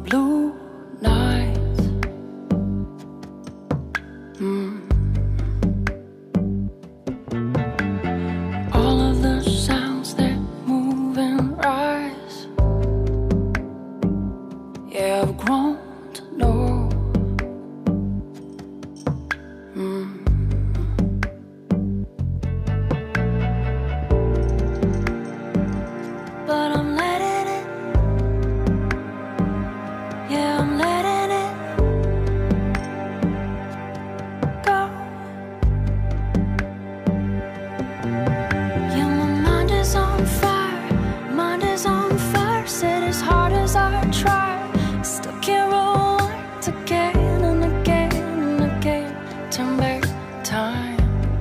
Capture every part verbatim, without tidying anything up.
blue nights. Mm. All of the sounds that move and rise, yeah, I've grown to know. Mm. But I'm letting it, yeah, I'm letting it go. Yeah, my mind is on fire, mind is on fire. Said as hard as I try, still can't rewind again and again and again. Turn back time,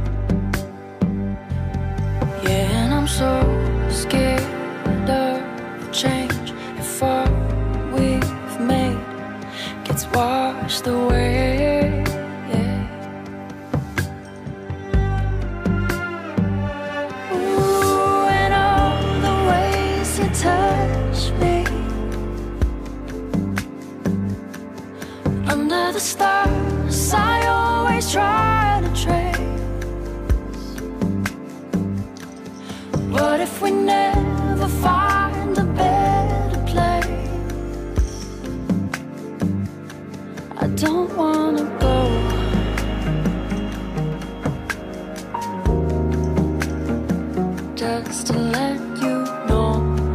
yeah, and I'm so scared of change. If all we've made gets washed away, yeah. Ooh, and all the ways you touch me under the stars, I always try to trace. What if we never find a better place? I don't wanna go, just to let you know.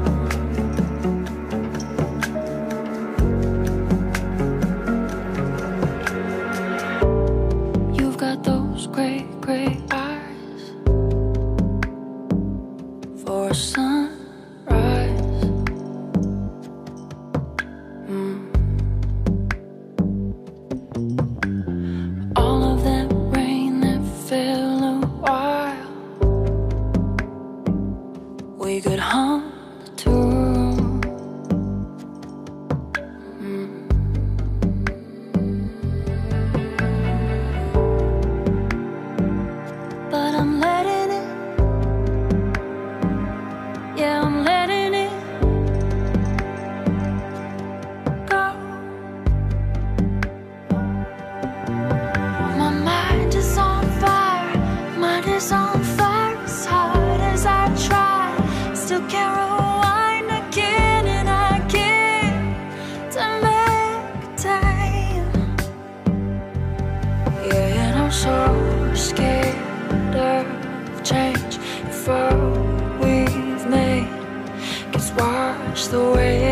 You've got those great, great eyes for a sunrise. Mm. All of that rain that fell a while, we could hum the tune. Mm. But I'm letting it, yeah, I'm letting it go. My mind is on fire, mind is on fire. As hard as I try, still can't rewind again and again. Turn back time, yeah, and I'm so scared of change. If all we've made gets washed away,